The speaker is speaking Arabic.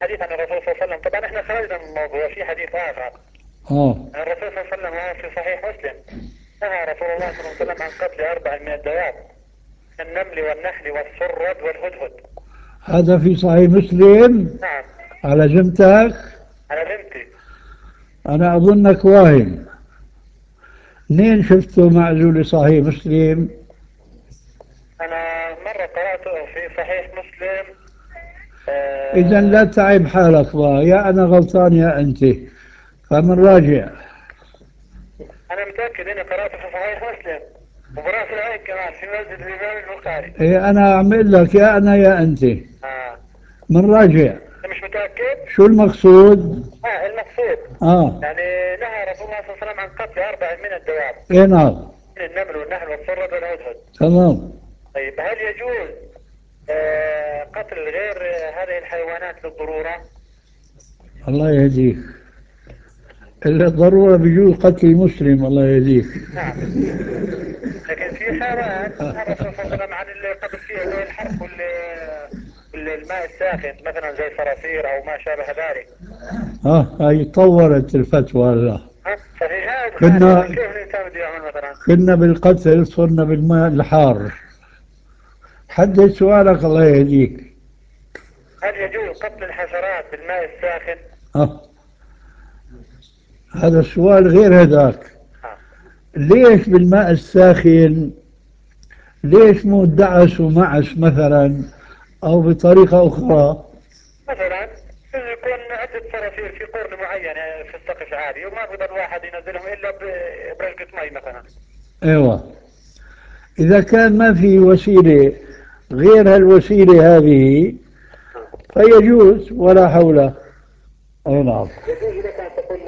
حديث عن الرسول صلى الله عليه وسلم. طبعا احنا خرجنا من الموضوع في حديث آخر. آه. الرسول صلى الله عليه وسلم وهو في صحيح مسلم نهى رسول الله صلى الله عليه وسلم عن قتل 4 من الدواب: النمل والنحل والسرد والهدهد. هذا في صحيح مسلم. نعم. على جمتك. على بنتي. أنا أظنك واهم. منين شفته معزول صحيح مسلم؟ أنا مرة قرأته في صحيح مسلم. إذا لا آه. تعب حالك بقى، يا أنا غلطان يا أنت، فمن راجع. أنا متأكد إني قرأته في صحيح مسلم وبرأس العين كمان في مسجد الإمام البخاري. إيه أنا أعمل لك يا أنا يا أنت، آه. من راجع. أنت مش متأكد؟ شو المقصود؟ المقصود آه. يعني نهى رسول الله صلى الله عليه وسلم عن قتل 4 من الدواب: إيه نعم. النمل والنحل والسرد والهدهد. تمام. طيب هل يجوز قتل غير هذه الحيوانات للضرورة؟ الله يهديك. إلا الضرورة بيجوز قتل المسلم، الله يهديك. نعم. لكن في حالات نهى الرسول صلى الله عليه وسلم عن القتل فيها زي الحرق والماء الساخن مثلا زي صراصير أو ما شابه ذلك. هاي طورت الفتوى هلا. ففي هذه الحالة كنا كيف الإنسان بده يعمل مثلا؟ كنا بالقتل صرنا بالماء الحار. حدد سؤالك الله يهديك. هل يجوز قتل الحشرات بالماء الساخن؟ آه. هذا السؤال غير هذاك. آه. ليش بالماء الساخن؟ ليش مو دعس ومعس مثلا، أو بطريقة أخرى؟ مثلا يكون عدة صراصير في قرن معين في السقف عالي وما بقدر الواحد ينزلهم إلا برشقة مي مثلا. أيوة. إذا كان ما في وسيلة غير هالوسيلة هذه فيجوز ولا حول. أي نعم. يجوز لك أن تقول